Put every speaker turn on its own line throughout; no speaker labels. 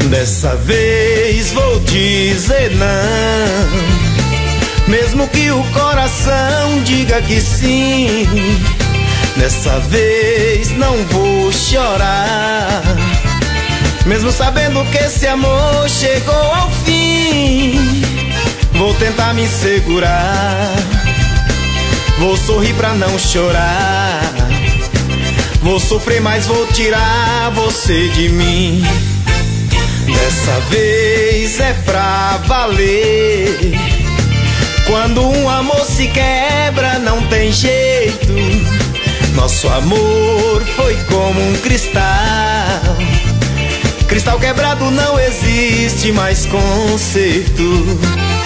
Dessa vez vou dizer não, mesmo que o coração diga que sim. Dessa vez não vou chorar, mesmo sabendo que esse amor chegou ao fim. Vou tentar me segurar, vou sorrir pra não chorar. Vou sofrer, mas vou tirar você de mim. Dessa vez é pra valer. Quando um amor se quebra não tem jeito. Nosso amor foi como um cristal. Cristal quebrado não existe mais conserto.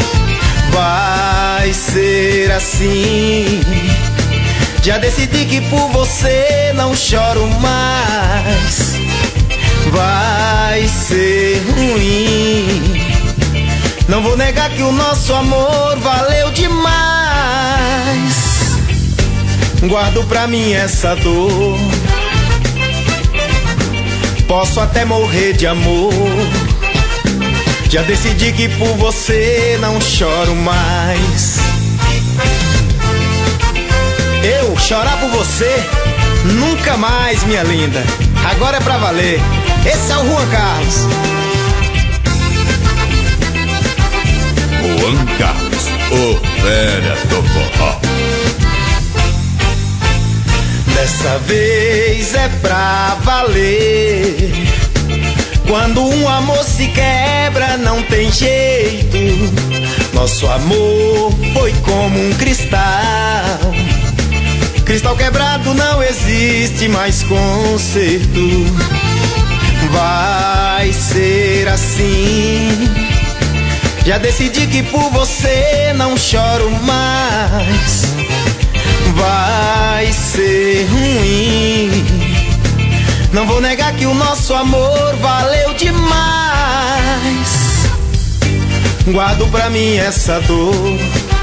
Vai ser assim. Já decidi que por você não choro mais. Vai ser ruim. Não vou negar que o nosso amor valeu demais. Guardo pra mim essa dor. Posso até morrer de amor. Já decidi que por você não choro mais. Eu chorar por você? Nunca mais, minha linda. Agora é pra valer. Esse é o Juan Carlos.
Juan Carlos, o velho do forró.
Dessa vez é pra valer. Quando um amor se quebra não tem jeito. Nosso amor foi como um cristal. Cristal quebrado não existe mais conserto. Vai ser assim. Já decidi que por você não choro mais. Vai ser ruim. Não vou negar que o nosso amor valeu demais. Guardo pra mim essa dor.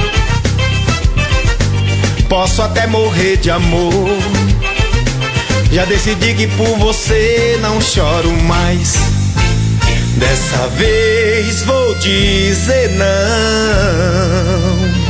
Posso até morrer de amor. Já decidi que por você não choro mais. Dessa vez vou dizer não.